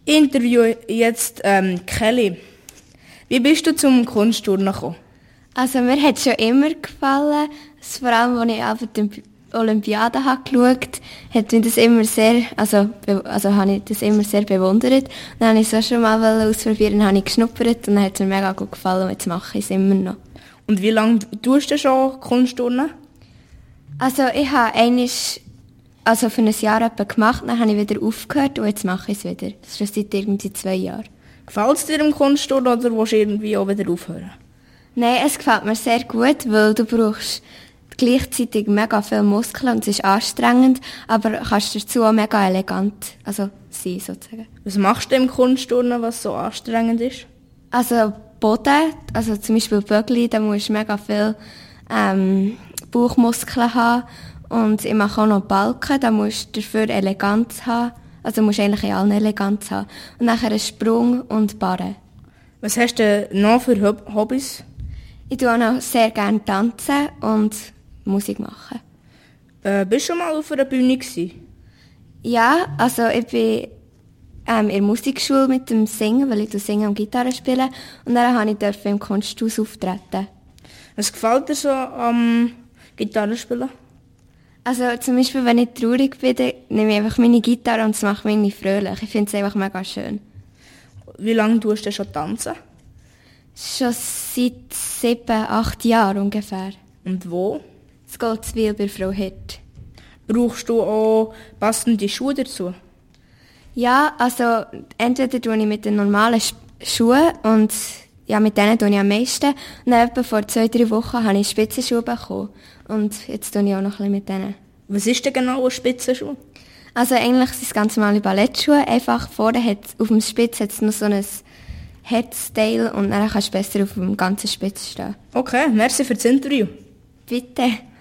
Ich interviewe jetzt Kelly. Wie bist du zum Kunstturnen gekommen? Also mir hat es schon immer gefallen, vor allem als ich auf die Olympiade habe geschaut, hat mich das immer sehr, habe ich das immer sehr bewundert. Dann habe ich es auch schon mal ausprobieren, dann habe ich geschnuppert und dann hat es mir mega gut gefallen und jetzt mache ich es immer noch. Und wie lange tust du schon Kunstturnen? Also ich habe für ein Jahr etwa gemacht, dann habe ich wieder aufgehört und jetzt mache ich es wieder. Das ist schon seit irgendwie 2 Jahren. Gefällt es dir im Kunstturnen oder willst du irgendwie auch wieder aufhören? Nein, es gefällt mir sehr gut, weil du brauchst gleichzeitig mega viele Muskeln und es ist anstrengend, aber kannst dazu auch mega elegant sein, sozusagen. Was machst du im Kunstturnen, was so anstrengend ist? Also Boden, also zum Beispiel Bögli, da musst du mega viel Bauchmuskeln haben. Und ich mache auch noch Balken, da musst du dafür Eleganz haben. Also musst du eigentlich in allen Eleganz haben. Und nachher einen Sprung und Barren. Was hast du noch für Hobbys? Ich tue auch noch sehr gerne tanzen und Musik machen. Bist du schon mal auf einer Bühne gewesen? Ja, also ich bin in der Musikschule mit dem Singen, weil ich Singen und Gitarre spiele. Und dann durfte ich im Kunsthaus auftreten. Was gefällt dir so am Gitarrespielen? Also zum Beispiel, wenn ich traurig bin, dann nehme ich einfach meine Gitarre und es macht mich irgendwie fröhlich. Ich finde es einfach mega schön. Wie lange tust du schon tanzen? Schon seit 7, 8 Jahren ungefähr. Und wo? Es geht zu viel bei Frau Hirt. Brauchst du auch passende Schuhe dazu? Ja, also entweder tue ich mit den normalen Schuhen und ja, mit denen tue ich am meisten. Und dann etwa vor 2, 3 Wochen habe ich Spitzenschuhe bekommen. Und jetzt tue ich auch noch ein bisschen mit denen. Was ist denn genau ein Spitzenschuh? Also eigentlich sind es ganz normale Ballettschuhe. Einfach vorne auf dem Spitz hat es noch so ein Headstyle und dann kannst du besser auf dem ganzen Spitz stehen. Okay, merci für das Interview. Bitte.